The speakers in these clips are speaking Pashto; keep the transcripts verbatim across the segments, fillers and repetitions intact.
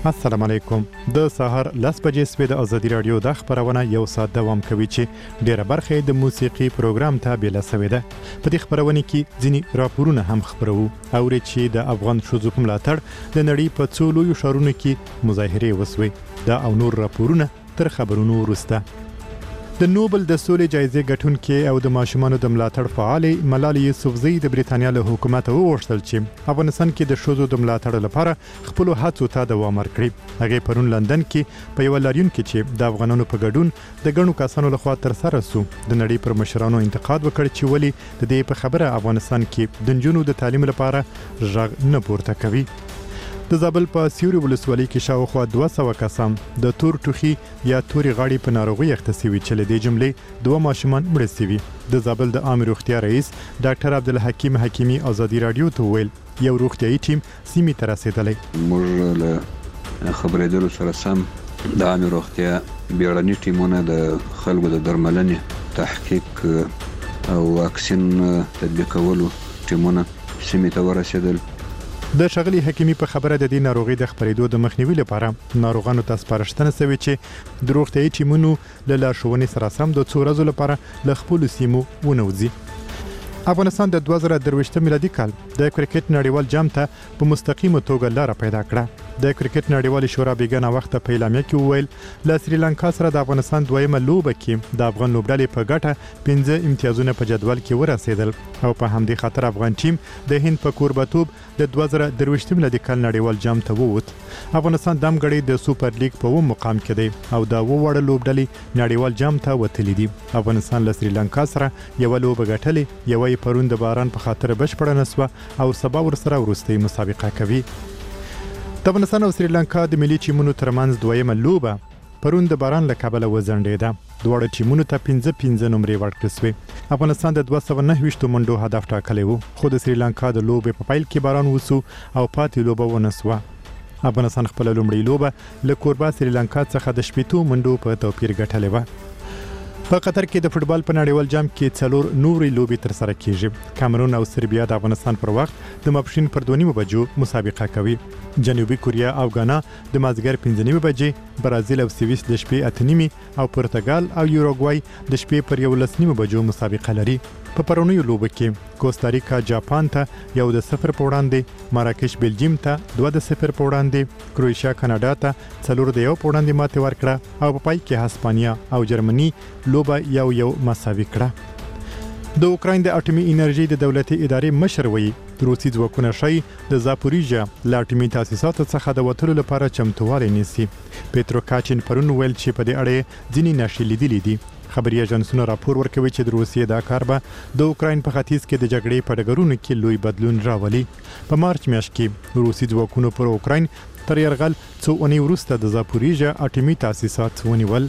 السلام علیکم. د سهار لس بجې سوي د ازادي رادیو د خبرونه یو ساعت دوام کوي چې ډیره برخه د موسیقي پروګرام ته بیل سوي ده. په دې خبرونه کې ځینی راپورونه هم خبرو او چې د افغان شوزو په ملاتړ د نړۍ په څو لویو ښارونو کې مظاهره وسوي. دا او نور راپورونه تر خبرونو وروسته. د نوبل د سولې جایزې ګټونکي او د ماشومانو د ملاتړ فعال ملالۍ یوسفزۍ د بریتانیا له حکومت وغوښتل چې افغانستان کې د شوزو د ملاتړ لپاره خپل هڅو ته دوام ورکړي. هغه پرون لندن کې په یو لاریون کې چې د افغانانو په ګډون د ګڼو کسانو لخوا تر سره سو د نړۍ پر مشرانو انتقاد وکړ چې ولی د دې په خبره افغانستان کې د نجونو د تعلیم لپاره ژغ نه پورته کوي. د زابل په سیوري ولسوالۍ کې شاوخوا دوه سوه کسان د تور ټوخي یا توري غاړې په ناروغي اخته شوي چې له دې جملې دوه ماشومان مړه شوي. د زابل د عامه روغتیا رئیس ډاکټر عبدالحکیم حکیمي ازادي رادیو ته ویل یو روغتیايي ټیم سیمې ته رسیدلی. موږ له خبرېدلو سره سم د عامه روغتیا بیړني ټیمونه د خلکو د درملنې تحقیق او واکسین تطبیقولو ټیمونه سیمې ته ورسېدل. د شغلي حکیمي په خبره د دې ناروغي د خبرېدو د مخنیوي لپاره ناروغانو ته سپارښتنه شوې چې د روغتیايي ټیمونو له لارښوونې سره سم د څو ورځو لپاره له خپلو سیمو ونوځي. افغانستان د دوه زره درویشتم میلادي کال د کرکټ نړیوال جام ته په مستقیمه توګه لاره پیدا کړه. د کرکټ نړیوال شورا بیګانه وخت په اعلامیه کې وویل له سریلانکا سره د افغانستان دویمه لوبه کې د افغان لوبډلې په ګټه پنځه امتیازونه په جدول کې ورسېدل او په همدې خاطر افغان ټیم د هند په کوربتوب د دوه زره درویشتم میلادي کال نړیوال جام ته ووت. افغانستان دم غړي د سوپر لیګ په و مقام کې دی او دا و وړ لوبډلې نړیوال جام ته وتلې دي. افغانستان له سریلانکا سره یو لوبه ګټلې یو پرون د باران په خاطر بشپړه نسوه او سبا ورسره وروستۍ مسابقه کوي. د افغانستان او سریلانکا د ملي ټیمونو ترمنځ دویمه لوبه پرون د باران له کبله وځنډېده. دواړه ټیمونو ته پنځه پنځه نمرې ورکړل شوې. افغانستان د دوه سوه نهه ویشت منډو هدف ټاکلی و خو د سریلانکا د لوبې په پیل کې باران وسو او پاتې لوبه ونسوه. افغانستان خپل لومړی لوبه له کوربه سریلانکا څخه د شپېتو منډو په توپیر ګټلې و. په قطر کې د فوتبال په نړیوال جام کې څلور نورې لوبې تر سره کیږي. کامرون او سربیا د افغانستان پر وخت د ماپښین پر دوه نیمو بجو مسابقه کوي. جنوبي کوریا او غانا د مازدیګر پنځه نیمې بجې، برازیل او سویس د شپې اته نیمې او پرتګال او یوروګوای د شپې پر یولس نیمو بجو مسابقه لري. په پرونیو لوبو کې کوستاریکا جاپان ته یو د صفر په وړاندې، مراکش بلجیم ته دوه د صفر په وړاندې، کروشیا کاناډا ته څلور د یو په وړاندې ماتې ورکړه او په پای کې هسپانیا او جرمني لوبه یو یو مساوي کړه. د اوکراین د اټومي انرژي د دولتي ادارې مشر وایي روسي ځواکونه شي د زاپوریژا له اټومي تاسیساتو څخه د وتلو لپاره چمتووالی نیسي. پیترو کاچین پرون ویل چې په دې اړه ځینې نښې لیدلې دي. خبري ایجنسونه راپور ورکوي چې د روسیې دا کار به د اوکراین په ختیځ کې د جګړې په ډګرونو کې لوی بدلون راولي. په مارچ میاشت کې روسي ځواکونو پر اوکراین تر یرغل څو اونۍ وروسته د زاپوریژا اټومي تاسیسات ونیول.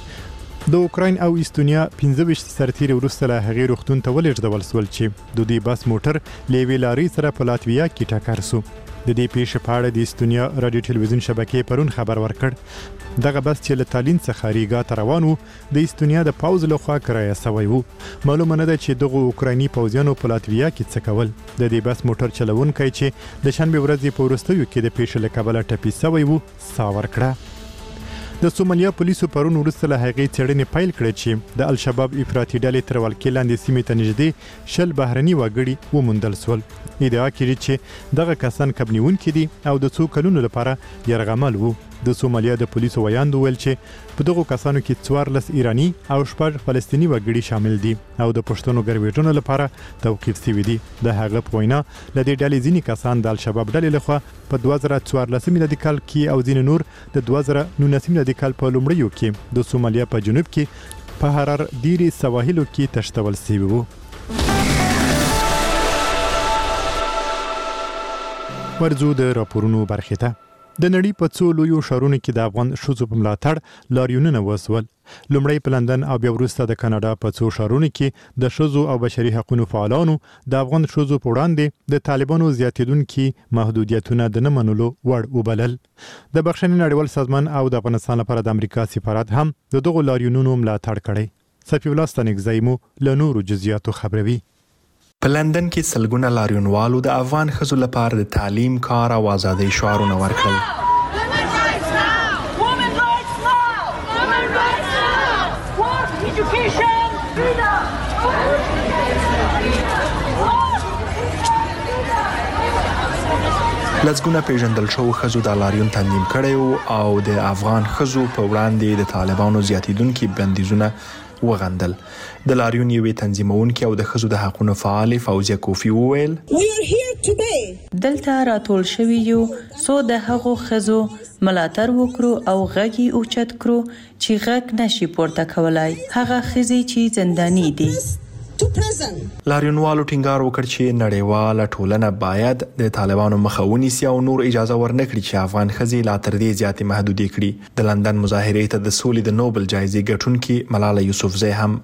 د اوکراین او استونیا پنځه ویشت سرتیري وروسته له هغې روغتون ته ولېږدول شول چې د دوی بس موټر له یوې لارۍ سره په لاتویا کې ټکر سو. د دې پیښې په اړه د استونیا رادیو ټلویزیون شبکې پرون خبر ورکړ. دغه بس چې له تالین څخه ریګا ته روان و د استونیا د پوځ لخوا کرایه شوی و. معلومه نه ده چې دغه اوکرایني پوځیانو په لاتویا کې څه کول. د دې بس موټر چلونکی چې د شنبې ورځې په وروستیو کې د پیښې له کبله ټپي شوی و ساه ورکړه. د سومالیا پولیسو پرون وروسته له هغې څېړنې پیل کړې چې د الشباب افراطي ډلې تر ولکې لاندې سیمې ته نږدې شل بهرني وګړي وموندل شول. ادعا کېږي چې دغه کسان کب نیونکي دي او د څو کلونو لپاره یرغمل وو. د سومالیا د پولیسو ویاند وویل چې په دغو کسانو کې څوارلس ایراني او شپږ فلسطیني وګړي شامل دي او د پښتنو ګرویږنو لپاره توقیف شوي دي. د هغه په وینا له دې ډلې ځینې کسان د الشباب ډلې لخوا په دوه زره څوارلسم میلادي کال کې او ځینې نور د دوه زره نولسم میلادي کال په لومړیو کې د سومالیا په جنوب کې په هرر ډیري سواحلو کې تشتول شوي وو. ورځو د راپورونو برخې ته. د نړۍ په څو لویو ښارونو کې د افغان ښځو په ملاتړ لاریونونه وسول. لومړی په لندن او بیا وروسته د کاناډا په څو ښارونو کې د ښځو او بشري حقوقو فعالانو د افغان ښځو په وړاندې د طالبانو زیاتېدونکي محدودیتونه د نه منلو وړ وبلل. د بخښنې نړیوال سازمان او د افغانستان لپاره د امریکا سفارت هم د دغو لاریونونو ملاتړ کړی. صفي الله ستانکزی مو له نورو جزئیاتو خبروي. په لندن کې سلګونه لاریونوالو د افغان ښځو لپاره د تعلیم، کار او ازادۍ شعارونه ورکړل. لسګونه پیژندل شوو ښځو دا لاریون تنظیم کړی او د افغان ښځو په وړاندې د طالبانو زیاتیدونکي بندیزونه وغندل. د لاریون یوې تنظیمونکي او د ښځو د حقونو فعالې فوزیه کوفي وویل دلته راټول شوي یو څو د هغو ښځو ملاتړ وکړو او غږ یې اوچت کړو چې غږ نشي پورته کولای، هغه ښځې چې زنداني دي. لاریونوالو ټینګار وکړ چې نړیواله ټولنه باید د طالبانو مخه ونیسي او نور اجازه ورنکړي چې افغان ښځې لا تر دې زیاتې محدودې کړي. د لندن مظاهرې ته د سولې د نوبل جایزې ګټونکي ملاله یوسفزۍ هم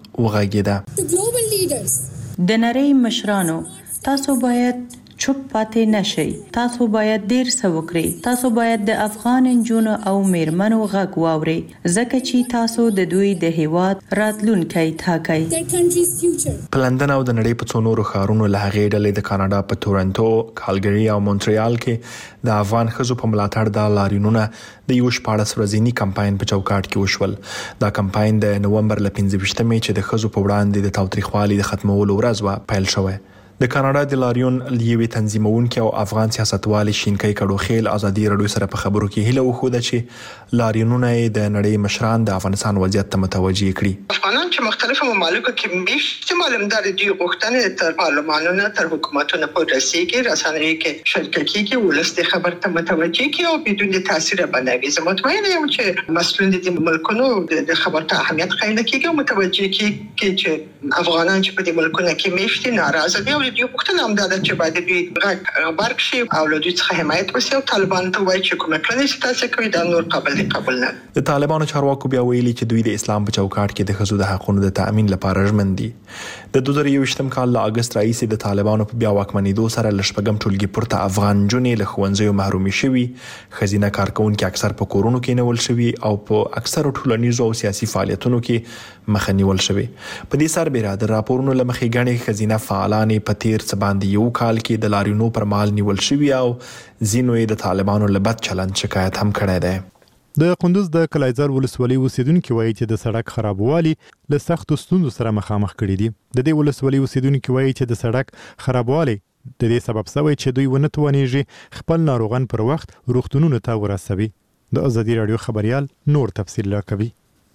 وغږېده. د نړۍ مشرانو، تاسو باید چوپ پاتې نشئ، تاسو باید ډیر څه وکړئ، تاسو باید د افغان نجونو او میرمنو غږ واورئ ځکه چې تاسو د دوی د هیواد راتلونکی ټاکئ. په لندن او د نړۍ په څو نورو ښارونو له هغې ډلې د کاناډا په تورنټو، کالګري او مونټریال کې د افغان ښځو په ملاتړ دا لاریونونه د یو شپاړس ورځني کمپاین په چوکاټ کې وشول. دا کمپاین د نومبر له پنځه ویشتمې چې د ښځو په وړاندې د تاوتریخوالي د ختمولو ورځ وه پیل شوی. د کاناډا د لاریون یوې تنظیمونکي او افغان سیاستوالې شینکۍ کډوخیل ازادي راډیو سره په خبرو کې هیله وښوده چې لاریونونه یې د نړۍ مشران د افغانستان وضعیت ته متوجه کړي. افغانان چې مختلفو ممالکو کې میشتې معلومدار دي غوښتنې تر پارلمانونو تر حکومتونو پورې رسیږي، رسنیو کې شرکت کیږي، ولس د خبر ته متوجه کیږي او بدون تاثیر بنوي. زه مطمئن یم چې مسؤلین د ملکونو د خبر ته اهمیت قایل کیږي او متوجه کیږي چې افغانان چې په دې ملکونو کې میشتې ناراضه دي او د وختونه هم دا چې باید دوی غږ برق شي او له دوی څخه حمایت وشي او طالبان ته وایي چې کومه کړنې چې تاسو کوي دا نور قابل قبول نه. د طالبانو چارواکو بیا ویلي چې دوی د اسلام په چوکاټ کې د ښځو د حقونو د تأمین لپاره ژمن دي. د دوه زره یوویشتم کال له اګست راهیسې د طالبانو په بیا واکمنېدو سره له شپږم ټولګي پورته افغان نجونې له ښوونځیو محرومې شوي، ښځینه کارکوونکي اکثر په کورونو کې نیول شوي او په اکثرو ټولنیزو او سیاسي فعالیتونو کې مخه نیول شوي. په دې سربېره د راپورونو له مخې ګڼې ښځینه فعالانې په تیر څه باندې یو کال کې د لاریونو پر مهال نیول شوي او ځینو یې د طالبانو له بد چلند شکایت هم کړی دی. د کندوز د کلایزر ولسوالۍ اوسیدونکو وایي چې د سړک خرابوالي له سختو ستونزو سره مخامخ کړي دي. د دې ولسوالۍ اوسیدونکو وایي چې د سړک خرابوالي د دې سبب شوی چې دوی ونه توانېږي خپل ناروغان پر وخت روغتونونو ته ورسوي. د ازادي راډیو خبريال نور تفصیل راکوي.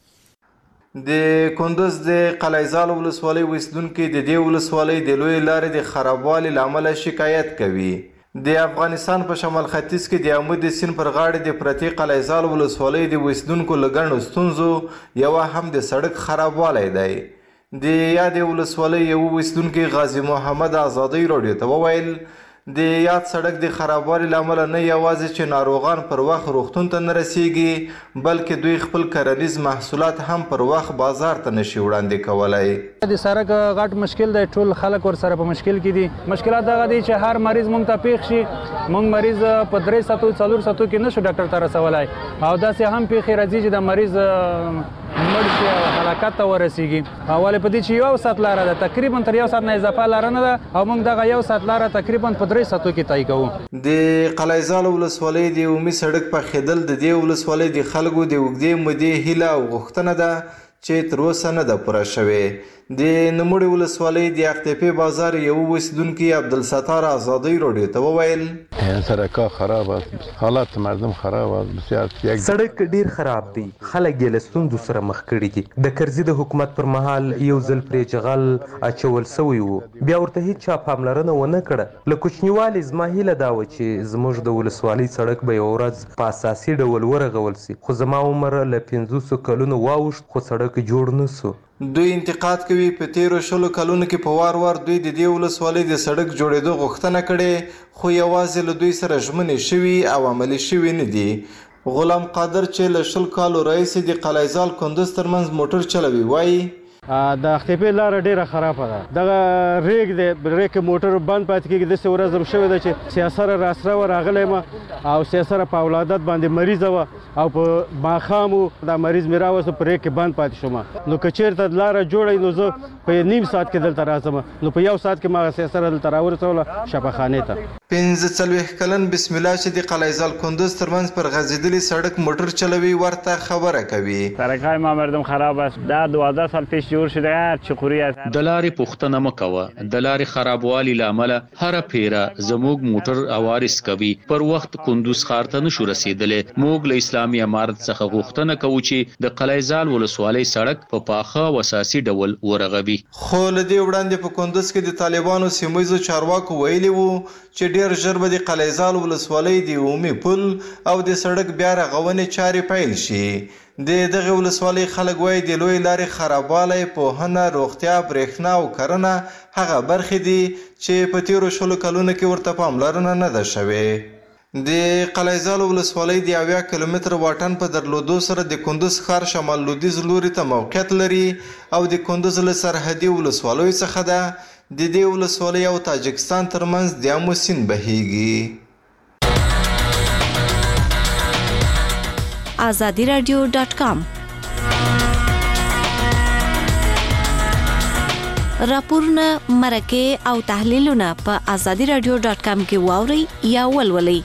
د کندوز د قلعهزال ولسوالۍ اوسیدونکي د دې ولسوالۍ د لوی لارې د خرابوالي له امله شکایت کوي. د افغانستان په شمال ختیځ کې د امو د سیند پر غاړه د پرتې قلعهزال ولسوالۍ د اوسیدونکو له ګڼو ستونزو یوه هم د سړک خرابوالی دی. د یادې ولسوالۍ یو اوسیدونکي غازي محمد ازادي راډیو ته وویل د یاد سړک د خرابوالي له امله نه یوازې چې ناروغان پر وخت روغتون ته نه رسیږي بلکې دوی خپل کرنیز محصولات هم پر وخت بازار ته نشي وړاندې کولی. د سړک غټ مشکل دی، ټول خلک ورسره په مشکل کې دي. مشکلات دغه دي چې هر مریض مونږ ته پیښ شي، مونږ مریض په درې ساعتو څلور ساعتو کې نشو ډاکټر ته رسولی او داسې هم پیښې راځي چې د مریض مړ شي او هلاکت ته ورسیږي. ولې په دې چې یو ساعت لاره ده، تقریبا تر یو ساعت نه اضافه لاره نه ده او موږ دغه یو ساعت لاره تقریبا په درې ساعتو کې طی کوو. د قلعهزال ولسوالۍ د عمومي سړک پخېدل د دې ولسوالۍ د خلکو د اوږدې مودې هیله او غوښتنه ده چې تر اوسه نه ده پوره شوې. د نوموړې ولسوالۍ د اختیپې بازار یو اوسیدونکي عبدالستار ازادي راډیو ته وویل سړکا خراب است، حالات مردم خراب است، بسیار سړک ډیر خراب دی، خلک یې له ستونزو سره مخ کړي دي. د کرزي د حکومت پر مهال یو ځل پرې جغل اچول سوی و، بیا ورته هیڅ چا پاملرنه ونه کړه. له کوچنیوالي زما هیله دا وه چې زموږ د ولسوالۍ سړک به یوه ورځ په اساسي ډول ورغول سي، خو زما عمر له پنځوسو کلونو واوښت خو سړک جوړ نه سو. دوی انتقاد کوي په تیرو شلو کلونو کې په وار وار دوی د دې ولسوالۍ د سړک جوړېدو غوښتنه کړې خو یوازې له دوی سره ژمنې شوي او عملي شوي نه دي. غلام قادر چې له شل کالو راهیسې د قلعهزال کندوز ترمنځ موټر چلوي وایي د اختیپې لاره ډیره خرابه ده. دغه ریګ دی، ریګ موټر بند پاتې کېږي. داسې ورځ هم شوې ده چې سیاسره راسره وه راغلی یم او سیاسره په اولادت باندې مریضه وه او په ماښام دا مریض مې راوسته په ریګ کې بند پاتې شوم. نو که چېرته لاره جوړه نو زه په نیم ساعت کې دلته راځم، نو په یو ساعت کې ما هغه سیاسره دلته راورسوله شفاخانې ته. پنځه څلوېښت کلن بسم الله چې د قلعه‌زال کندوز ترمنځ پر غځېدلي سړک موټر چلوي ورته خبره کوي. سرک‌های ما مردم خراب است. ده دوازده سال پیش جوړ شده هر چخوری است. د لارې پوښتنه مه کوه. د لارې خرابوالي له امله هره پیره زموږ موټر اوارس کوي. پر وخت کندوز ښار ته نشو رسېدلی. موږ له اسلامي امارت څخه غوښتنه کوو چې د قلعه‌زال ولسوالۍ سړک په پاخه او اساسي ډول ورغوي. خو له دې وړاندې په کندوز کې د طالبانو سیمه ییزو چارواکو ویلي وو چې ډېر ژر به د قلعه‌زال ولسوالۍ د عمومي پل او د سړک بیا رغونې چارې پیل شي. د دغه ولسوالۍ خلک وایي د لوی لارې خرابوالی، پوهنه، روغتیا، برېښنا او کرنه هغه برخې دي چې په تیرو شلو کلونو کې ورته پاملرنه نه ده شوې. د قلعه‌زال ولسوالۍ د اویا کیلومتر واټن په درلودو سره د کندوز ښار شمال لویدیځ لوري ته موقعیت لري او د کندوز له سرحدي ولسوالیو څخه ده. د دې ولسوالۍ او تاجکستان ترمنځ د امو سیند بهیږي. آزادی رادیو ډاټ کام راپورونه، مرکې او تحلیلونه په آزادی رادیو ډاټ کام کې واورئ یا ولولئ.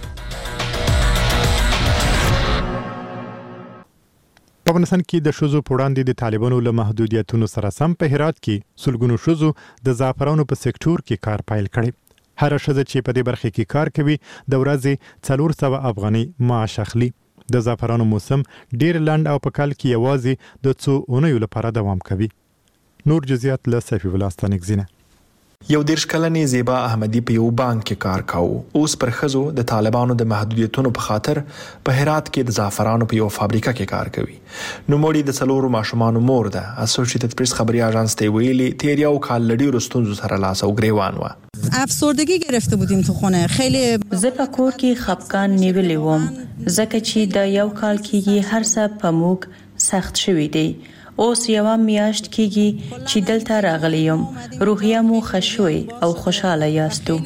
په افغانستان کې د ښځو په وړاندې د طالبانو له محدودیتونو سره سم په هرات کې سلګونو ښځو د زعفرانو په سکتور کې کار پیل کړی. هر ښځه چې په دې برخه کې کار کوي د ورځې څلور سوه افغانۍ معاش اخلي. د زعفرانو موسم ډیر لنډ او په کال کې یوازې د څو اونیو لپاره دوام کوي. نور جزئیات له سیفی الله ستانکزینه. یو دیرش کلنې زیبا احمدی په یو بانک کې کار کاوه. اوس پر ښځو د طالبانو د محدودیتونو په خاطر په هرات کې د زعفرانو په یو فابریکه کې کار کوي. نوموړي د څلورو ماشومانو مور ده. اسوسییټډ پریس خبري اژانس ته ویلي تیر یو کال لړۍ ورستونزو سره لاس او گریوان و. افسردگی گرفته بودیم تو خونه. خیلی زه په کور کې خپګان نیولې وم ځکه چې د یو کال کې هر څه په موږ سخت شوی دی. اوس یو میاشت کېږي چې دلته راغلی یم. روحیه مو ښه شوې او خوشاله یاستو.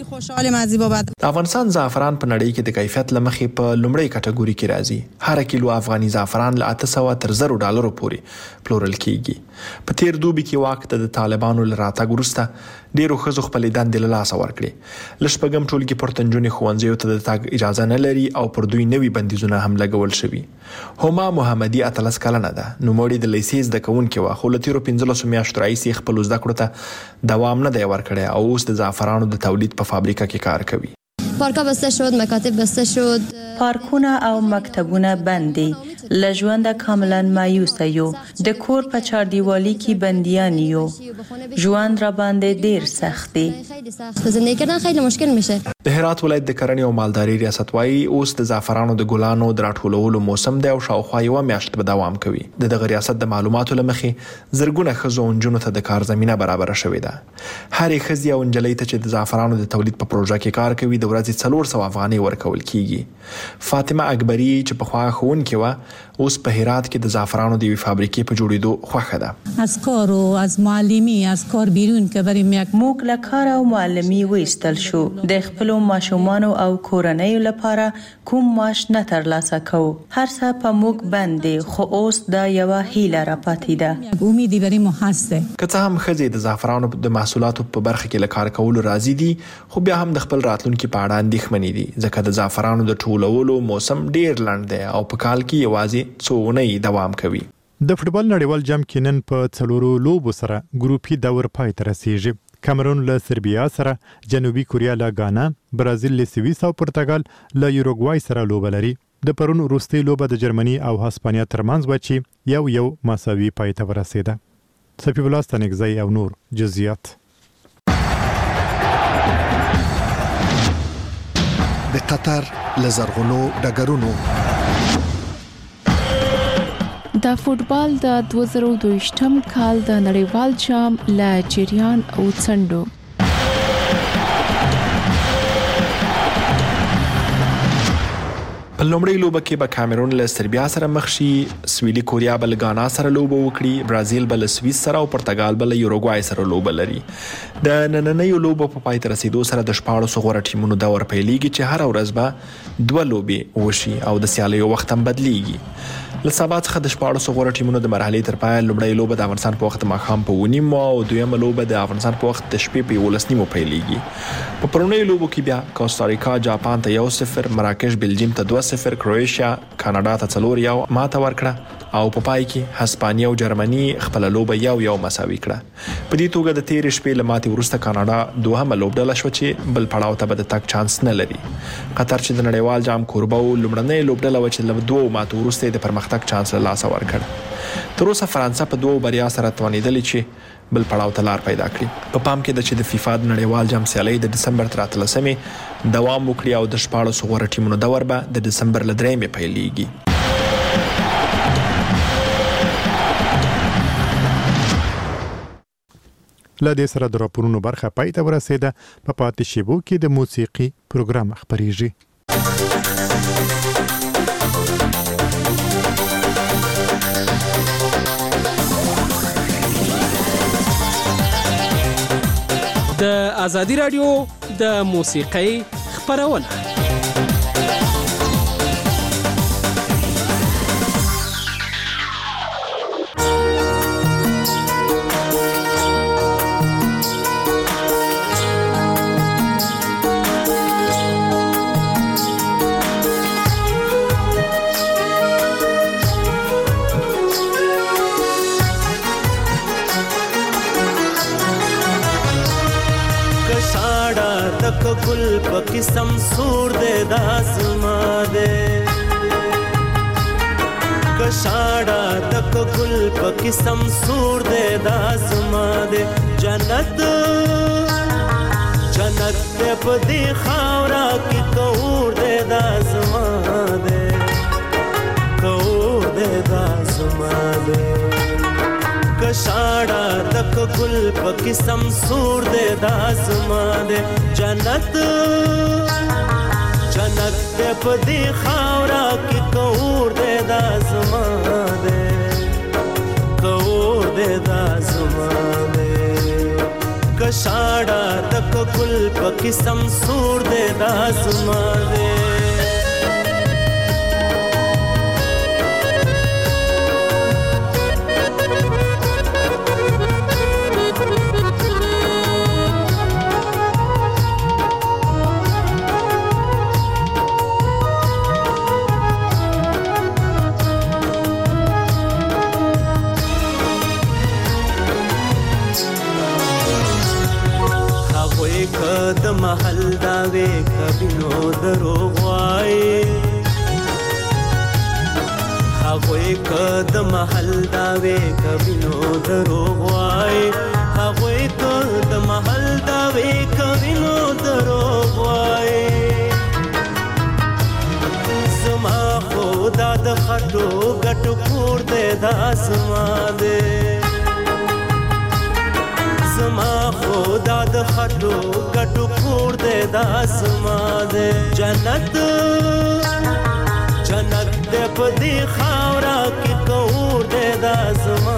د افغانستان زعفران په نړۍ کې د کیفیت له مخې په لومړۍ کټګوري کې راځي. هر کیلو افغاني زعفران له اته سوه تر زرو ډالرو پورې پلورل کیږي. په تیر دوبي کې واک د طالبانو له راتګ وروسته ډیرو ښځو خپلې دندې له لاسه ورکړې. له شپږم ټولګي پورته نجونې ښوونځیو ته د تګ اجازه نه لري او پر دوی نوي بندیزونه هم لګول شوي. هما محمدي اتلس کلنه ده. نوموړي د لیسې زده کوونکې وه خو له تیرو پنځلسو میاشتو راهیسې خپلو زده کړو ته دوام نه دی ورکړی او اوس د زعفرانو د تولید په فابریکه کې کار کوي. پارکا بسته شد، مکاتب بسته شد. پارکونه او مکتبونه بند دي. له ژونده کاملا مایوسه یو. د کور په چاردیوالي کې بندیان یو. ژوند را باندې ډیر سخت دی. زندگی کردن خیلی مشکل میشه. د هرات ولایت د کرنې او مالداري ریاست وايي اوس د زعفرانو د ګلانو د راټولولو موسم دی او شاوخوا یوه میاشت به دوام کوي. د دغه ریاست د معلوماتو له مخې زرګونه ښځو او نجونو ته د کار زمینه برابره شوې ده. هرې ښځې او نجلۍ ته چې د زعفرانو د تولید په پروژه کې کار کوي د ورځې څلور سوه افغانۍ ورکول کیږي. فاطمه اکبري چې پخوا ښوونکې وه اوس په هرات کې د زعفرانو د یوې فابریکې په جوړېدو خوښه ده. از کار و از معلمی از کار بیرون که بریم یک موږ له کار او معلمي وایستل شو. د خپلو ماشومانو او کورنیو لپاره کوم معاش نه ترلاسه کوو. هر څه په موږ بند دی خو اوس دا یوه هیله را پاتې ده. امیدی برای ما هست. که څه هم ښځې د زعفرانو د محصولاتو په برخه کې له کار کولو راضي دي خو بیا هم د خپل راتلونکي په اړه اندېښمنې دي ځکه د زعفرانو د ټولولو موسم ډیر لنډ دی او په کال کې یوازې څو اونۍ دوام کوي. د فوټبال نړیوال جام کې نن په څلورو لوبو سره ګروپي دور پای ته رسیږي. کامرون له سربیا سره، جنوبي کوریا له غانا، برازیل له سویس او پرتګال له یوروګوای سره لوبه لري. د پرون وروستۍ لوبه د جرمني او هسپانیا ترمنځ و چې یو یو مساوي پای ته ورسېده. سپی الله ستانکزی او نور جزئیات. د قطر لزرغونو ډګرونو د فوټبال د دوه زره دوه کال د نړیوال جام له جریان او څنډو په لومړۍ لوبه کې به کامرون له سربیا سره مخ شي، سویلي کوریا به له غانا سره لوبه وکړي، برازیل به له سویس سره او پرتګال به له یوروګوای سره لوبه لري. د نننیو لوبو په پای ته رسیدو سره د شپاړسو غوره ټیمونو دور پیلېږي چې هره ورځ به دوه لوبې وشي او د سیالیو وخت هم بدلیږي. له سبا څخه د شپاړسو غوره ټیمونو د مرحلې تر پایه لومړۍ لوبه د افغانستان په وخت ماښام په ونیمو او دویمه لوبه د افغانستان په وخت د شپې په یولس نیمو پیلېږي. په پرونیو لوبو کې بیا کوستاریکا جاپان ته یو صفر، مراکش بلجیم ته دوه صفر، کروشیا کاناډا ته څلور یو ماته ورکړه او په پای کې هسپانیا او جرمني خپل لوبه یو یو مساوي کړه. په دې توګه د تیر شپې له ماتې وروسته کاناډا دوهمه لوبډله شو چې بل پړاو ته به د تګ چانس نه لري. قطر چې د نړیوال جام کوربه و لومړنۍ لوبډله و چې له دوو ماتو وروسته د پرمختګ چانس له لاسه ورکړ. تر اوسه فرانسه په دوو بریا سره توانېدلې چې بل پړاو ته لار پیدا کړي. په پام کې ده چې د فیفا د نړیوال جام سیالۍ د دسمبر تر اتلسمې دوام وکړي او د شپاړسو غوره ټیمونو دور به د دسمبر له درېیمې پیلېږي. له دې سره د راپورونو برخه پای ته ورسېده. په پاتې شیبو کې د موسیقي پروګرام خپرېږي. د ازادي رادیو د موسیقۍ خپرونه गुल पकिसम सूर दे दासमा दे कशाड़ा तक गुल पकिसम सूर दे दासमा दे जन्नत जन्नत पे पदी खावरा की कौर दे दासमा दे कौर दे दासमा दे कशाड़ा तक गुल पकिसम सूर दे दासमा दे जन्नत जन्नत पे पदी खावरा की कौर दे दासमा दे कौर दे दासमा दे कशाड़ा तक गुल पकिसम सूर दे दासमा दे د محل داوي کبینو دروغوای هغه کد محل داوي کبینو دروغوای هغه کد محل داوي کبینو دروغوای زما خدا د خټو غټ کور دې داسما دې زما خدا د خټو غټو کور دې داسما دې جنت جنت دې پدی خاورا کی کور دې داسما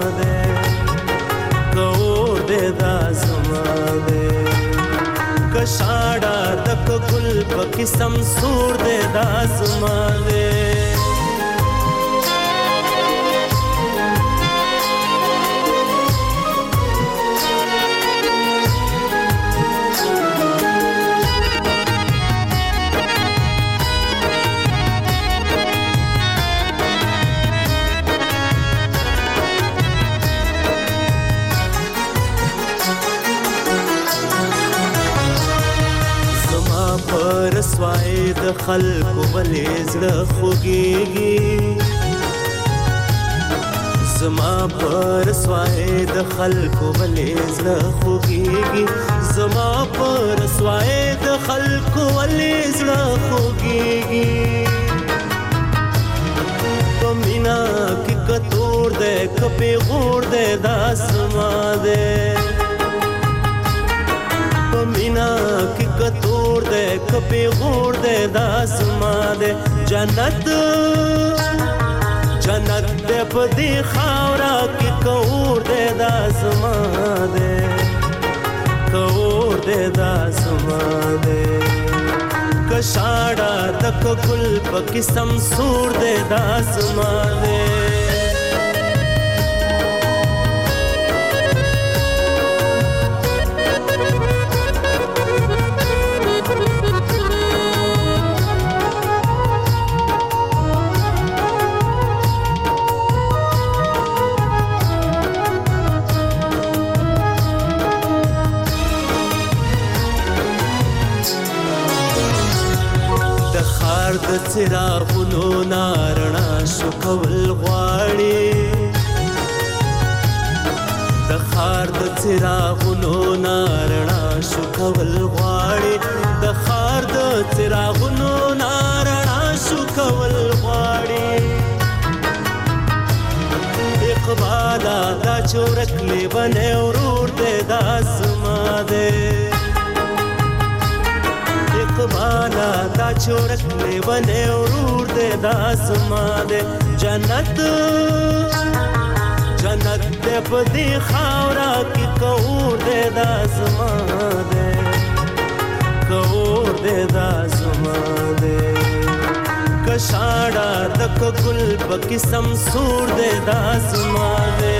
دې کور دې داسما دې کشاړه تک گل پکسم سور دې داسما دې رسوای د خلکو ولې زړه خوږیږي زما پر رسوای د خلکو ولې زړه خوږیږي زما پر رسوای د خلکو ولې زړه خوږیږي پمینا کی کتور دې کپی غور دې داسما دې پمینا کی کتور دې کپی غور دې داسما دې جنت جنت دې پدی خاورا کی کور دې داسما دې کور دې داسما دې کشاړه د ګل په قسم سور دې داسمانه د څراغونو نارڼا شو کول غواړي د خار د څراغونو نارڼا شو کول غواړي د خار د څراغونو نارڼا شو کول غواړي اقبالا دا چورک لیبنه ورور دې داسما دې بالا دا چورک لیوانه ورور دې داسمانه جنت جنت دې په دې خاورا کې کور دې داسمانه کور دې داسمانه کشاړه د ګل په قسم سور دې داسمانه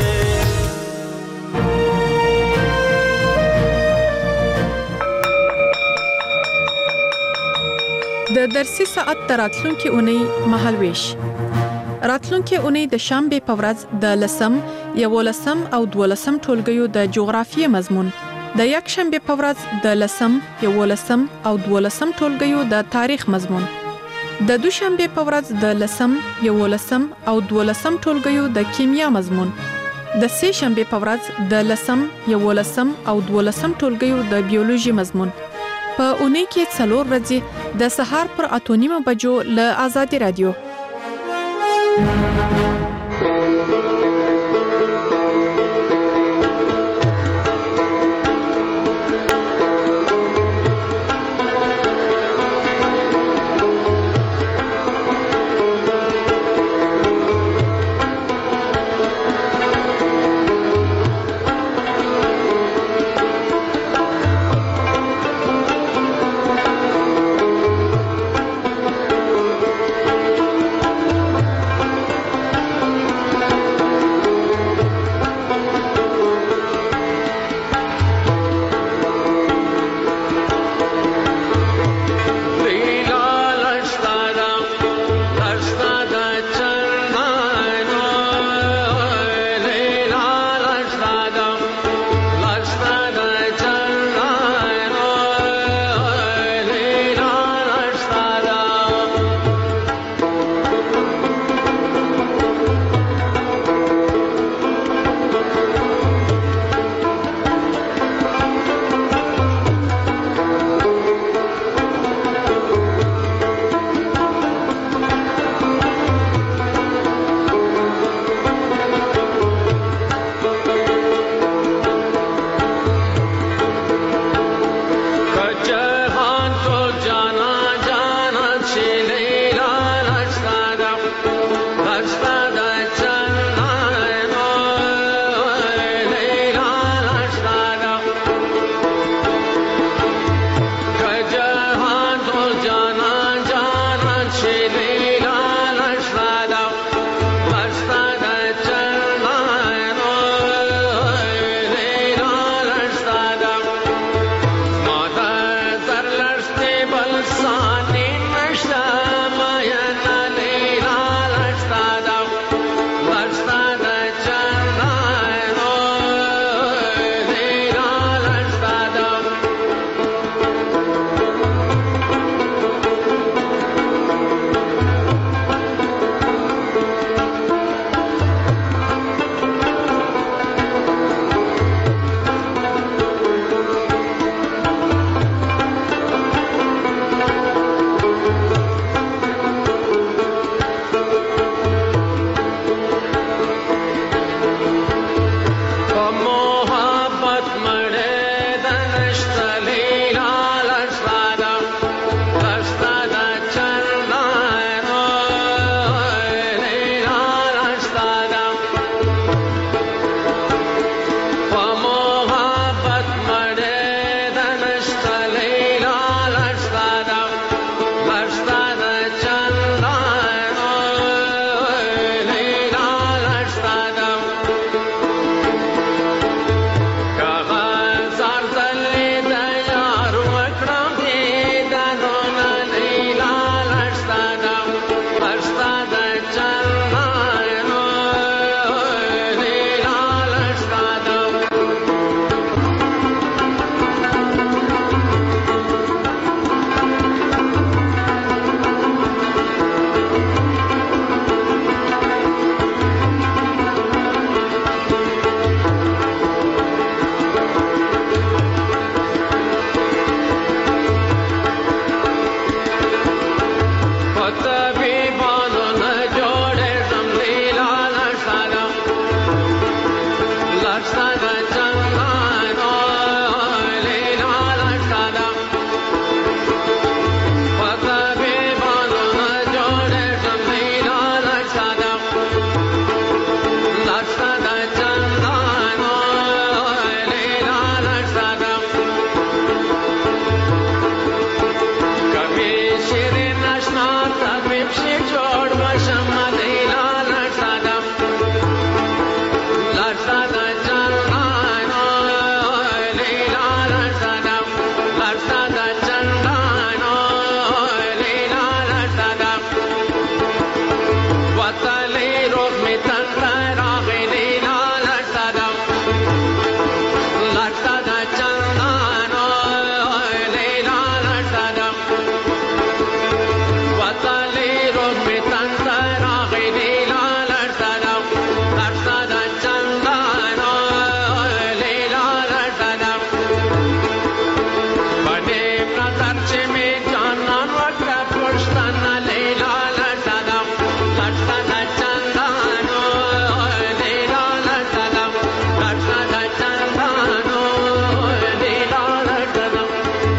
د درسي ساعت تراتلونکي اونۍ مهالويش راتلونکي اونۍ د شنبه په ورځ د لسم یولسم او دولسم ټولګیو د جغرافیې مضمون د یک شنبه په ورځ د لسم یولسم او دولسم ټولګیو د تاریخ مضمون د دوشنبه په ورځ د لسم یولسم او دولسم ټولګیو د کیمیا مضمون د سه شنبه په ورځ د لسم یولسم او دولسم ټولګیو د بیولوژي مضمون په اونۍ کې څلور ورځې د سهار پر اته نیمه بجو له آزادي رادیو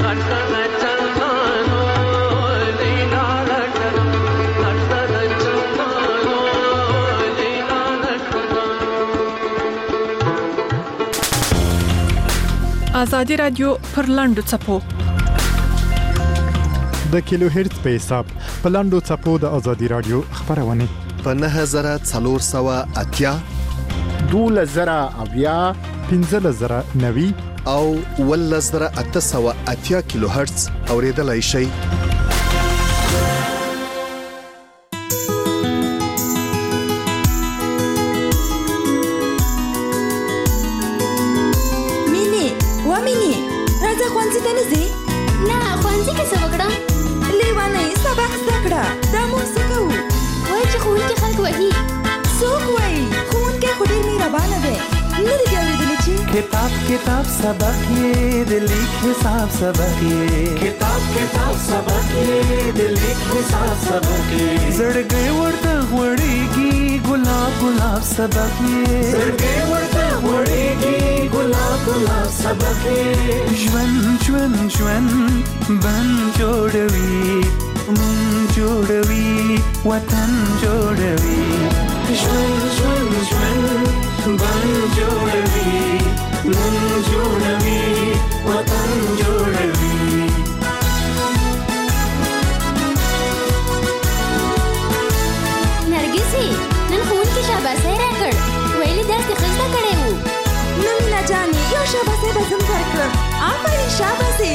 ازادي رادیو پر لاندو چپو د کیلو هرتز په حساب په لاندو چپو د ازادي رادیو خبرونه په نه هزار څلور سوه اتیا دوله زره اویا پنځه زره نوي او ول زره اته سوه اتیا کیلو هرتز اوریدلای شي. किताब किताब सबक ये दिल हिसाब सबक ये किताब किताब सबक ये दिल हिसाब सबक ये जड़ गए वर्ता वड़ेगी गुलाब गुलाब सबक ये जड़ गए वर्ता वड़ेगी गुलाब गुलाब सबक ये ज्वन ज्वन ज्वन बन जोड़वी मन जोड़वी वतन जोड़वी ज्वन ज्वन ज्वन बन जोड़वी मन जोड़वी वतन जोड़वी नरगिसी नन खून की शाबाशी राकड़ वैली दर्द खस्ता करे हूँ नमी ना जाने यो शाबाशी बज़म करकर आफरी शाबाशी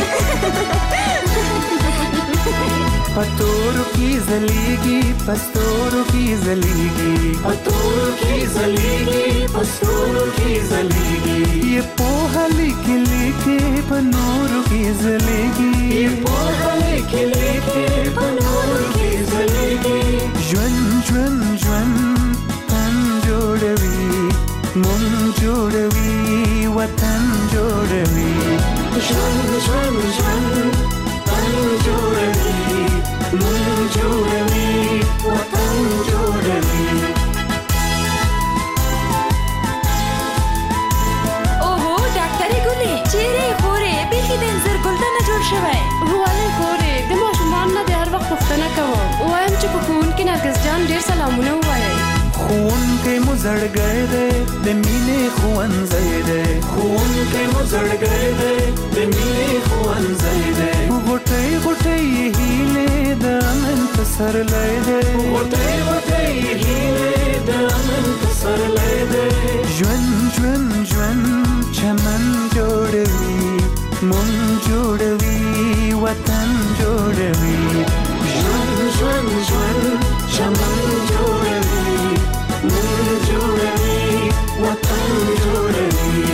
पतोर की जलीगी पस्तोर की जलीगी पतोर की जलीगी पस्तोर की जलीगी ये पोहा लिखे लिखे पनोर की जलीगी ये पोहा लिखे लिखे पनोर की जलीगी ज्वन ज्वन ज्वन तन जोड़वी मन जोड़वी वतन जोड़वी ज्वन ज्वन ज्वन तन जोड़वी मन जोड़वी वतन जोड़वी ओहो डाक्टरी गुली चेहरे खोरे बिल्की दंजर गुलदना जोड़ शवाय वाले खोरे د ماشومان نه د هر وخت پوښتنه کوم وایم چې په خون کې نرګس جان ډیر سلامونه وایي خون کې مزړ گئے دے د مینې خوان زیدے خون کې مزړ گئے دے د مینې خوان زیدے غټي غټي هیله د امن سر لای دے غټي غټي هیله د امن سر لای دے ژوند ژوند ژوند چمن جوړوي مون جوړوي وطن جوړوي ژوند ژوند ژوند چمن جوړوي مون جوړوي وطن جوړوي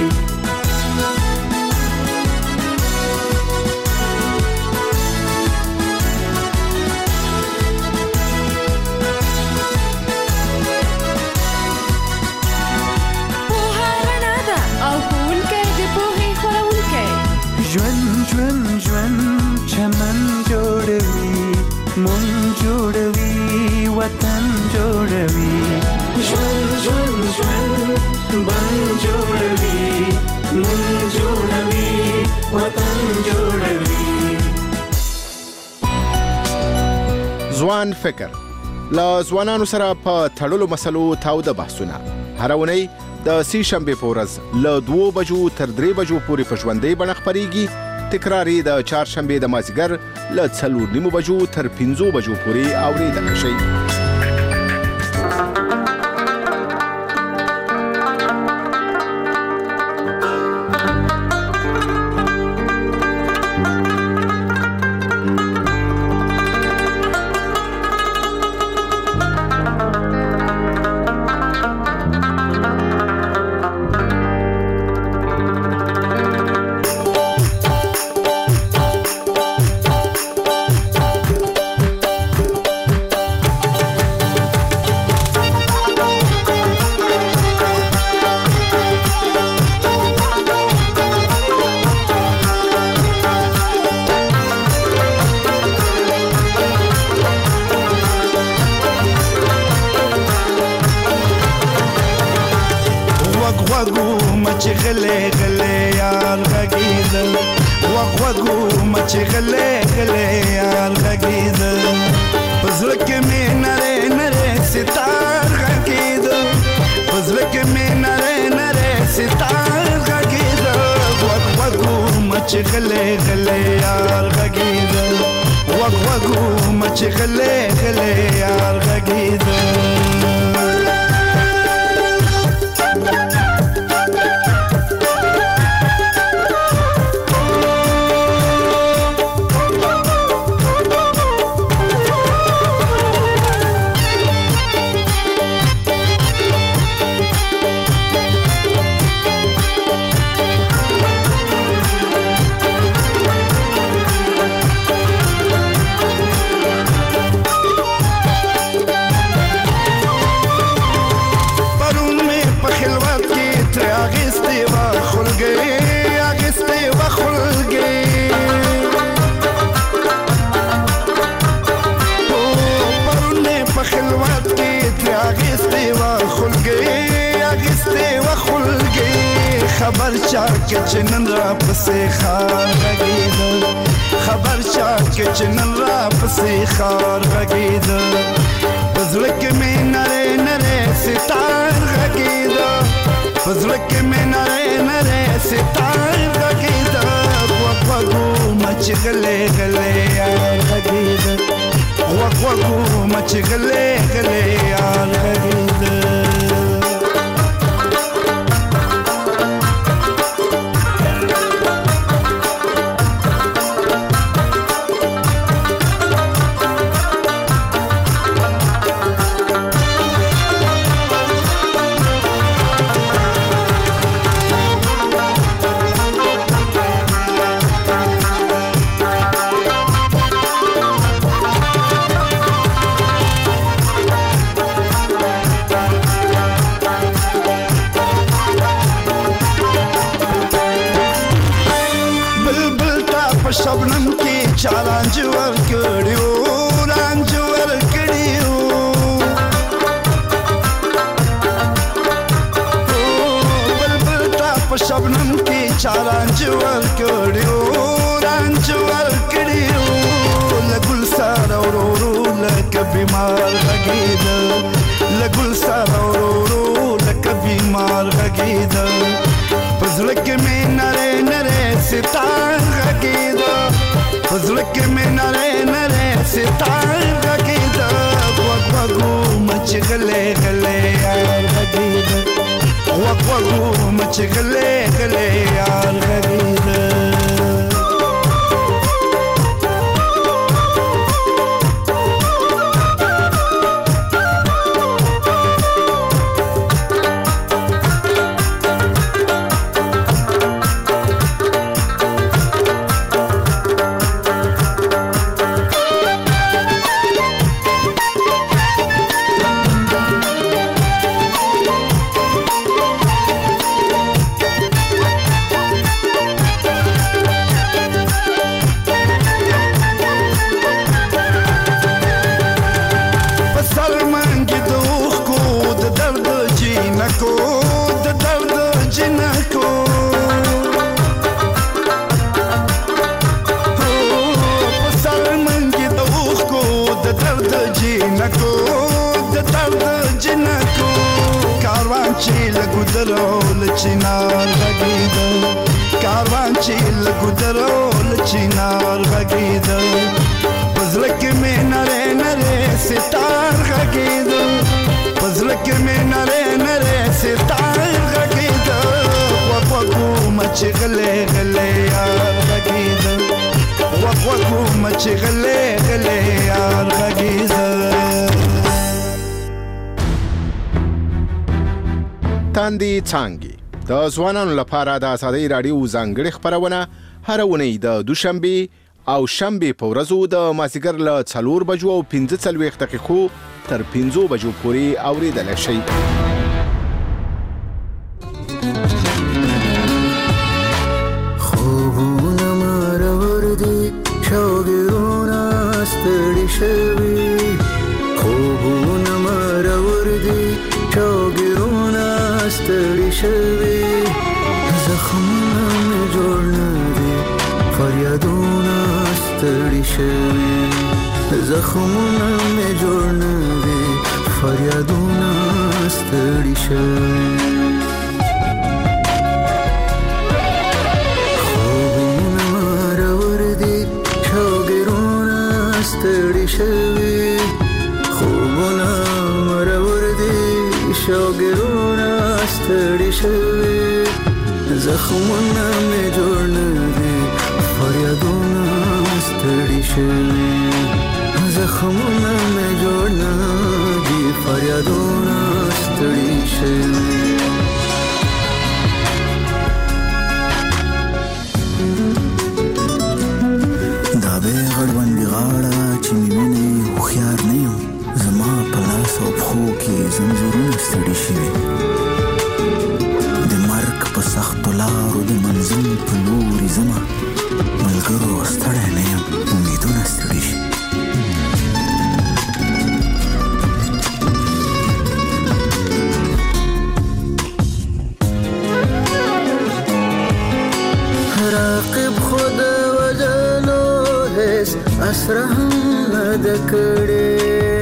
ژوند ژوند ژوند چمن جوړوي مون جوړوي وطن جوړوي ژوند ژوند ژوند بن جوړوي مون جوړوي وطن جوړوي. ځوان فکر لا ځوانانو سره په تړلو مسلو تاوده بحثونه هر ونی د سی شنبه په ورځ له دوه بجو تر درې بجو پورې په ژوندۍ بڼه خپرېږي. تکراري د چهارشنبه د مازدیګر له څلور نیمو بجو تر پنځو بجو پورې اورېدل شي. وغوغو مچ غلې غلې یار غږیده پزړه کې مې نره نره ستار غږیده پزړه کې مې نره نره ستار غږیده وغوغو مچ غلې غلې یار غږیده وغوغو مچ غلې غلې یار غږیده خبر چا کې چنن را پسې خار غږیده خبر چا کې چنن را پسې خار غږیده پزړه کې مې نره نره ستار غږیده پزړه کې مې نره نره ستار غږیده وغوغو مچ غلې غلې یار غږیده وغوغو مچ غلې غلې یار غږیده شبنم کې چالانج ور کړیو رانج ور کړیو بلبل تا په شبنم کې چالانج ور کړیو رانج ور کړیو لګل سره ورورو لکه بیمار غږیده لګل سره ورورو لکه بیمار غږیده پزړه کې مې نره نره ستار غږیده پزړه کې مې نره نره ستار غږیده وغوغو مچ غلې غلې یار غږیده وغوغو مچ غلې غلې یار غږیده لګودرول چینار غږیده کاروان چې لګودرول چینار غږیده پزړه کې مې نره نره ستار غږیده پزړه کې مې نره نره ستار غږیده وغوغو مچ غلې غلې یار غږیده وغوغو مچ غلې غلې یار غږیده تاندې څانګې د ځوانانو لپاره د ازادۍ راډیو ځانګړې خپرونه هر اونۍ د دوشنبه او شنبه په ورځو د مازیګر له څلور بجو او پنځه څلوېښت دقیقو تر پنځو بجو پورې اورېدلی شئ. خوبونه مرور دي شوګرونه ستړي شوي خوبونه مرور دي شوګرونه ستړي شوي زخمونه مې جوړ نه دي ستړي شوي زخمونه مې جوړ نه دي فریادونه ستړي شوي خوبونه مرور دي شوګرونه ستړي شوي خوبونه مرور دي شوګرونه ستړي شوي زخمونه مې جوړ نه دي فریادونه ستړي شوي زخمونه مې جوړ نه دي فریادونه ستړي شوي دا به غړوندې غاړه چې مې ویني هوښیار نه یم زما په لاس او پښو کې زنځیرونه ستړي شوي د مرګ په سختو لارو د منزل په لوري ځمه ملګرو ستړی نه یم امیدونه ستړي شي راقب خود وجلو هیڅ اسره هم نه ده کړې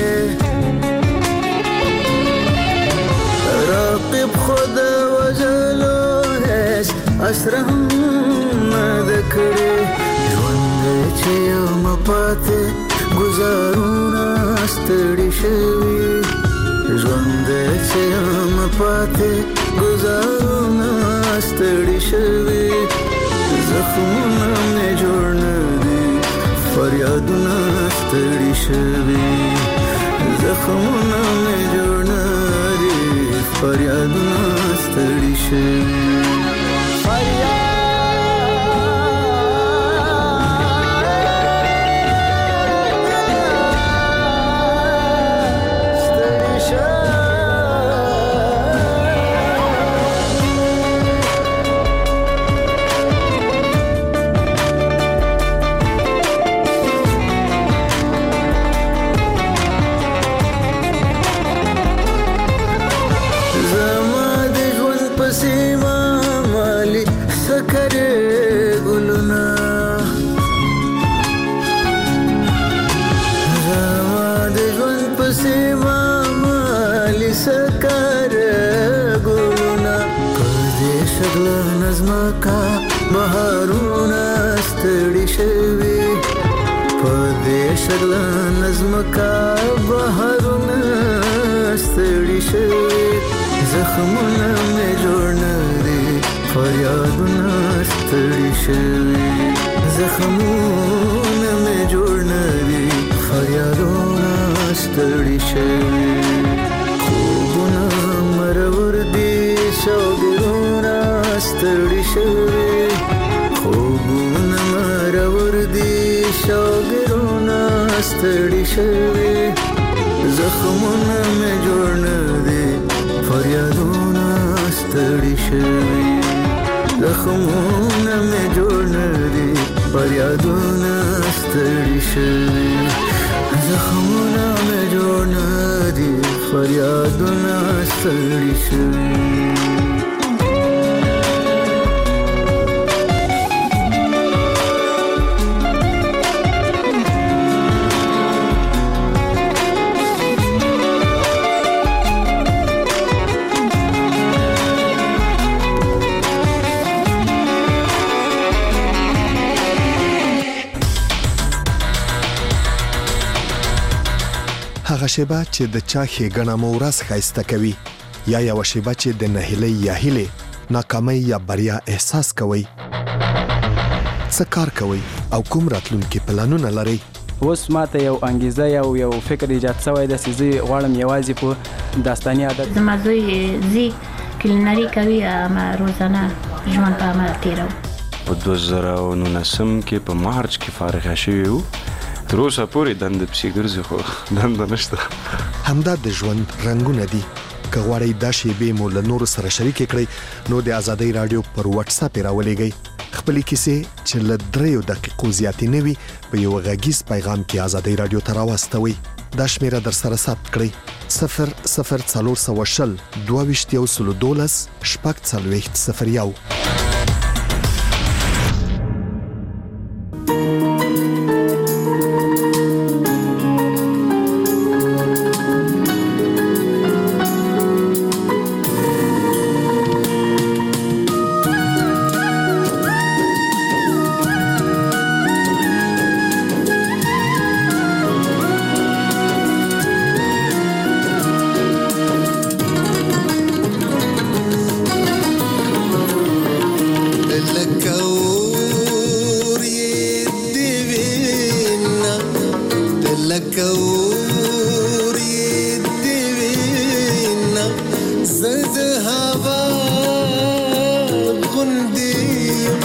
راقب خود وجلو هیڅ اسره هم نه ده کړې ژوند چې یم پاتې ګزارونه ستړي شوي ژوند چې یم پاتې ګزارونه ستړي شوي زخمونه مې جوړ نه دي فریادونه ستړي شوي زخمونه مې جوړ نه دي فریادونه ستړي شوي نظمکا بهارونه ستړي شوي په دې شګل نظمکا بهارونه ستړي شوي زخمونه مې جوړ نه دي فریادونه ستړي شوي زخمونه مې جوړ نه دي فریادونه ستړي شوي خوبونه مرور دي شوګرونه ستړي شوي خوبونه مرور دي شوګرونه ستړي شوي زخمونه مې جوړ نه دي فریادونه ستړي شوي زخمونه مې جوړ نه دي فریادونه ستړي شوي زخمونه مې جوړ نه دي فریادونه ستړي شوي هغه شیبه چې د چا ښېګڼه مو ورځ ښایسته کوي یا یوه شیبه چې د نهیلۍ یا هیلې ناکامۍ یا بریا احساس کوئ څه کار کوئ او کوم راتلونکي پلانونه لرئ اوس ماته یو انګیزه یو یو فکر ایجاد شوی دی چې زه غواړم یوازې په داستاني ادب زما زوی زی کلینري کوي اما روزانه ژوند په عمل تیرو په دوه زره او نولسم کې په مارچ کې فارغ شوی وو تر اوسه پورې دنده پسې ګرځي خو دنده نشته همدا د ژوند رنګونه دي که غواړئ دا شیبې مو له نورو سره شریکې کړئ نو د ازادۍ راډیو پر واتس اپ یې راولېږئ خپلې کیسې چې له دریو دقیقو زیاتې نه وي په یو غږیز پیغام کې ازادۍ راډیو ته راواستوئ دا شمیره در سره ثبت کړئ صفر صفر څلور سوه شل دوه ویشت یو سلو دولس شپږ څلوېښت صفر یو لکوری دیوینا زد هوا غندیم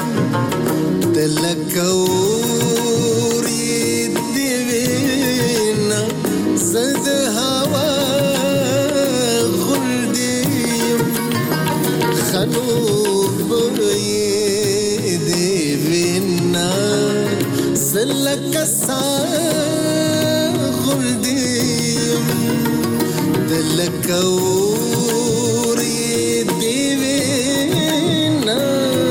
لکوری دیوینا زد هوا غندیم خنوب دیوینا زلک غلدیم دلکوری دیوینا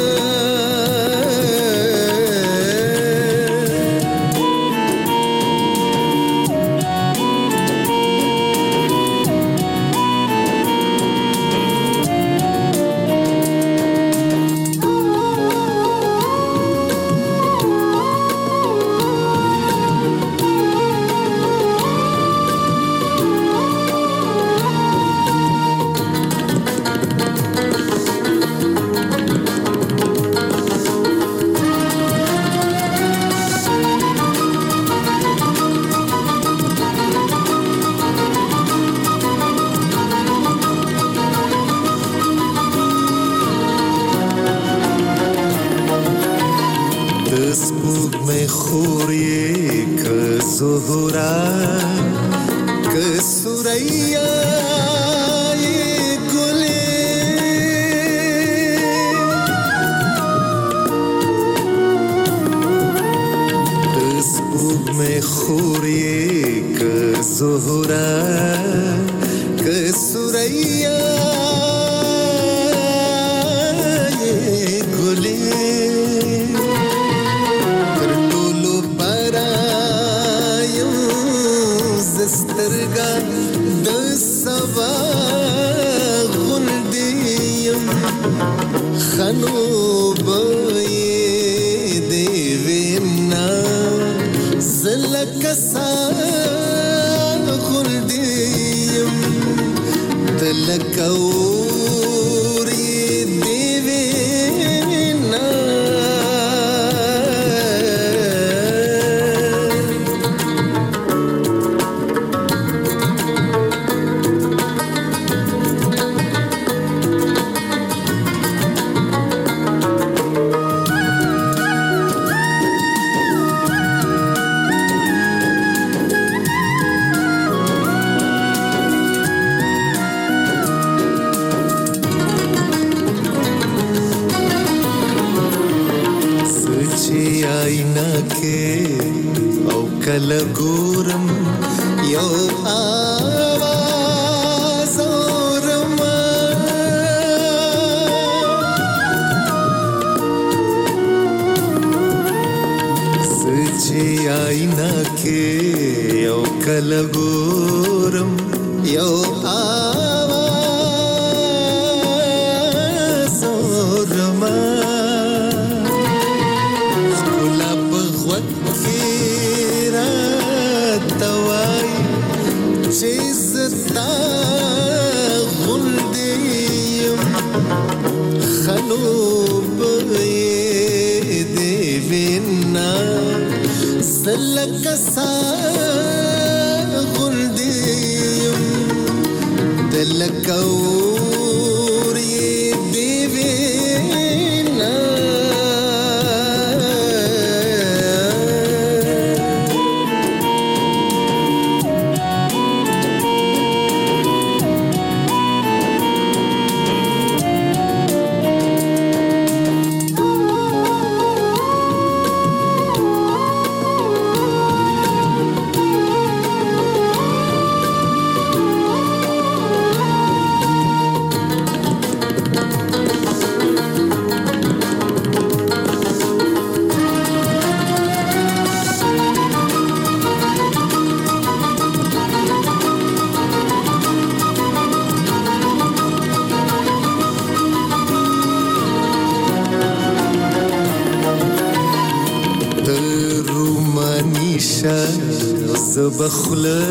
بخله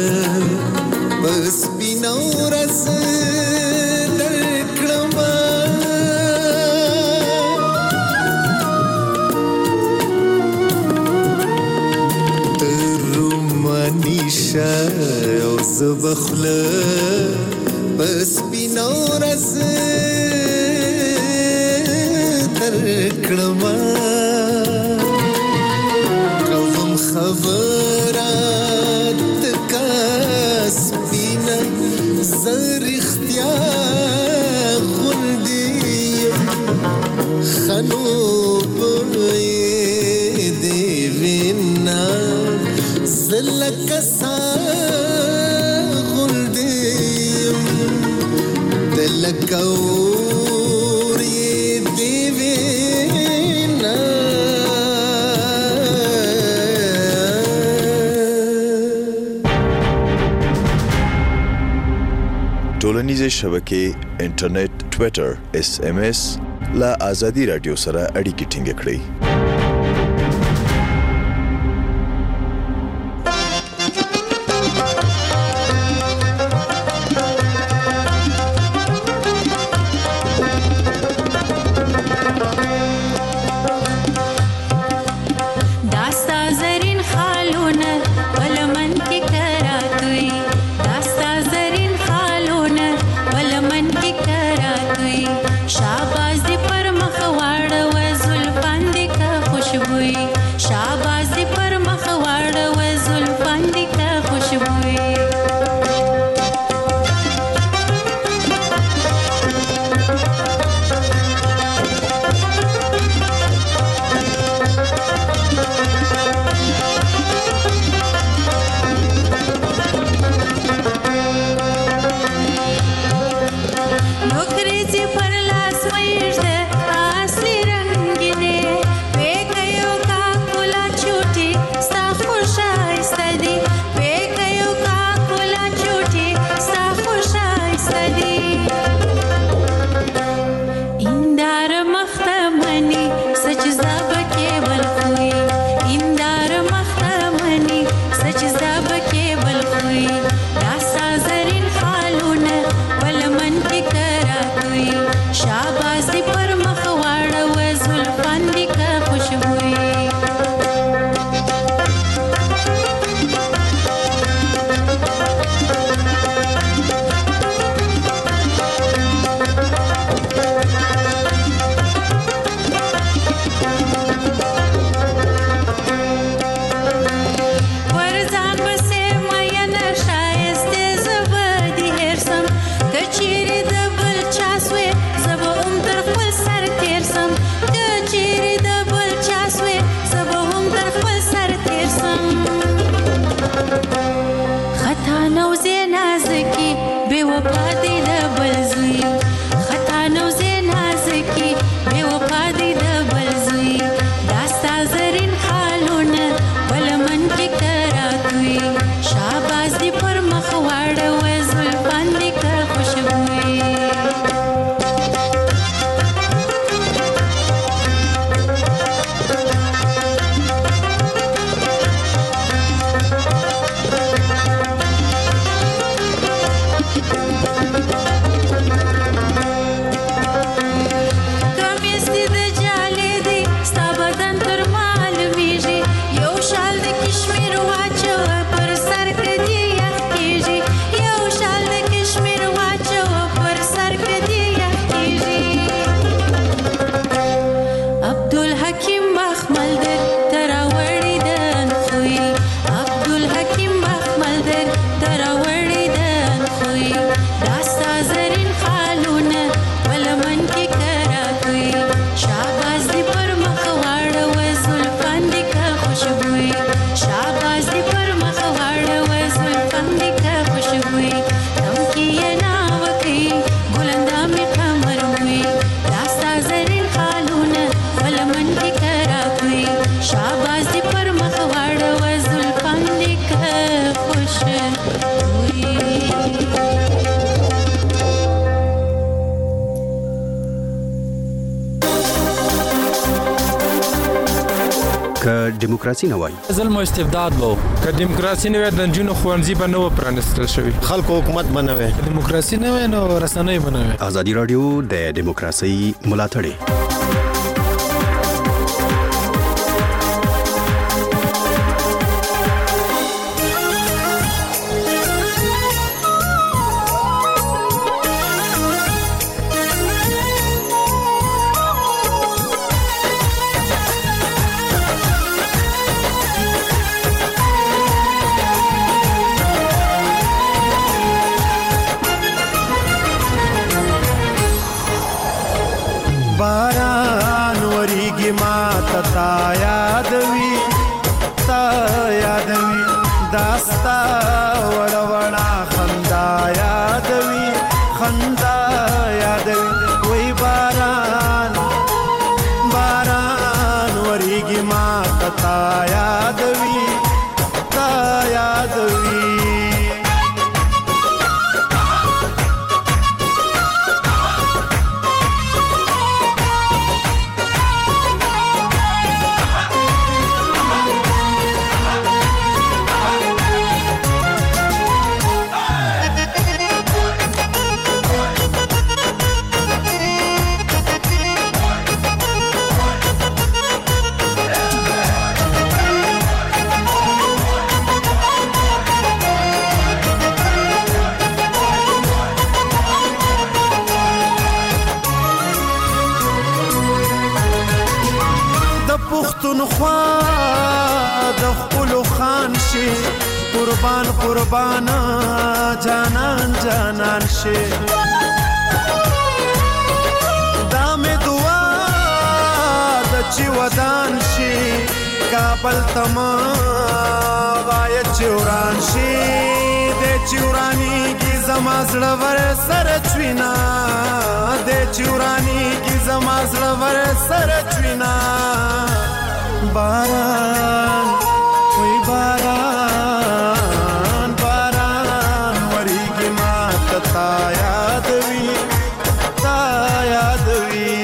بس بینور از درکړم تر رومانیش شه او زبخله پس بینورز در کړما کوم خبرات کاس بینا زر اختیار غندی خنو زلك ساغلديم دلك أوري ديفينا ټولنیزې شبکې انټرنیټ ټویټر اس ام اس لا آزادي رادیو سره اړیکې ټینګ کړئ. که دیموکراسي نه وای ظلم او استبداد وو که دیموکراسي نه وای د جنونو خوانزي به نو پرانستل شوی خلکو حکومت بنوي دیموکراسي نه وای نو رسنۍ بنوي آزادي رادیو د دیموکراسي ملاتړي داستا وړه وړه خندا یادوي خندا یادوي وای باران باران وریږي ما تا یادوي تا یادوي پښتونخوا د خپلو خان شي قربان قربان جانان جانان شي دا مې دعا د چې ودان شي کابل تما وای چوران شي د چورانی کی زما زړه ور سره چوینا د چورانی کی زما زړه ور سره چوینا باران وای باران باران وریږي ما تا یادوي تا یادوي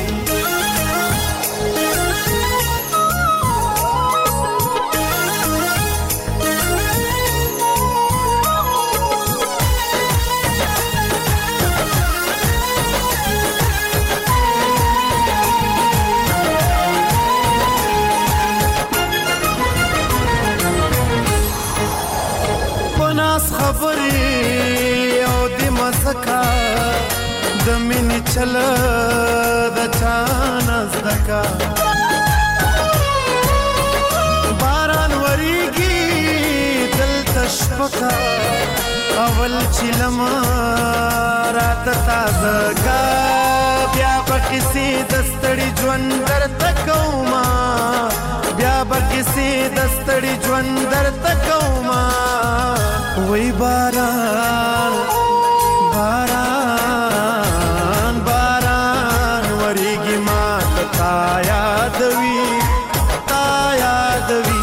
خبرې او د مسکا د مینې چل د چانه زدکا باران وریږي دلته شپکا اول چې لمه راته تازه کا بیا به کیسې د ستړي ژوند درته کومه بیا به کیسې د ستړي ژوند درته کومه وای باران باران باران وریږي ما تا یادوي تا یادوي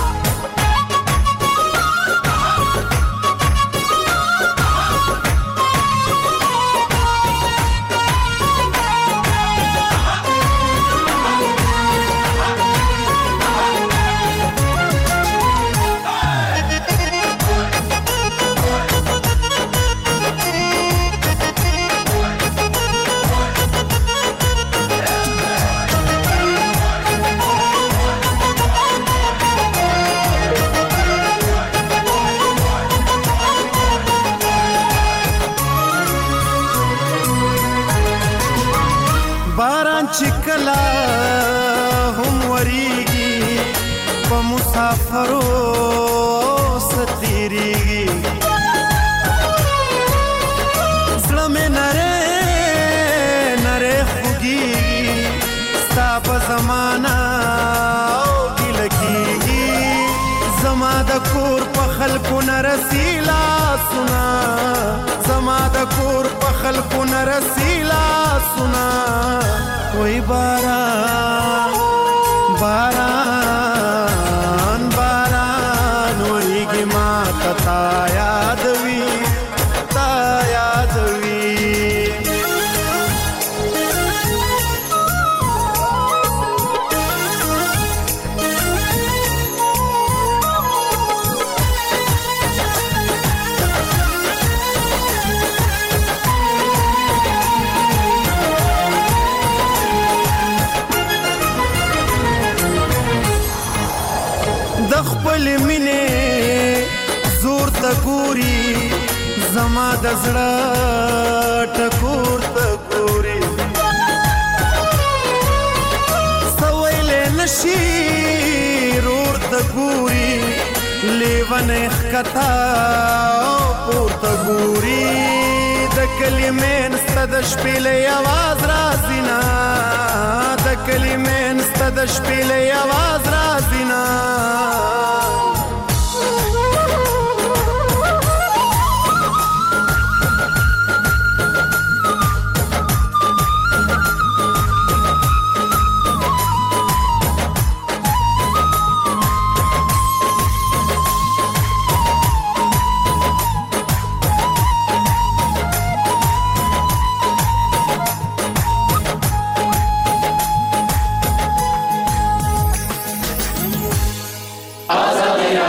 چکلا هم وریږي په مسافرو ستیریږي زړه مې نری نری خوږیږي ستا په زمانه او ګیله کېږي زما د کور په خلکو نه رسي لاسونه زما د کور په خلکو نه رسي لاسونه وای باران باران باران وریږي ما تا یادوي تا یادوي خپل مینې زور ته ګوري زما د زړه ټکور ته ګوري سویلې نشي رور ته ګوري لیونې ښکتا پورته ګوري د کلمې نسته د شپېلې اواز راځي نه د کلمې نسته د شپېلې اواز راځي نه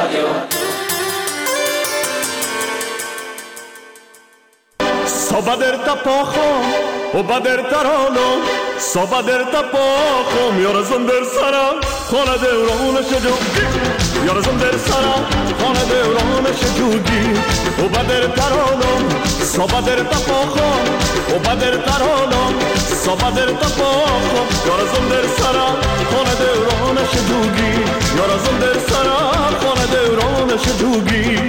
رادیو صبح در تپاخم و بدر ترانو صبح در تپاخم یارزم در سرم خانه دورانش جوگی یارزم در سرم خانه دورانش جوگی و بدر ترانو صبح در تپاخم و بدر ترانو صبح در تپاخم یارزم در سرم خانه دورانش جوگی یارزم در سرم خانه دورانش جوگی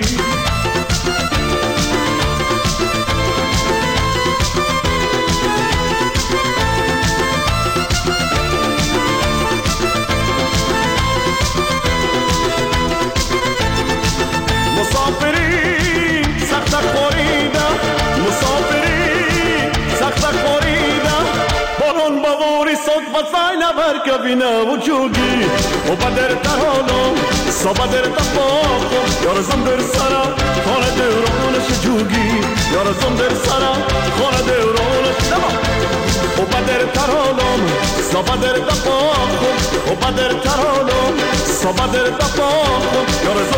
مسافری سخت خوریده مسافری سخت خوریده بارون بواری صد و سای نبر کبینه و جوگی و بدر ترانم صبح در تفاخم یارزم در سرم خانه دورانش جوگی یارزم در سرم خانه دورانش و بدر ترانم صبح در تفاخم و بدر ترانم صبح در تفاخم یارزم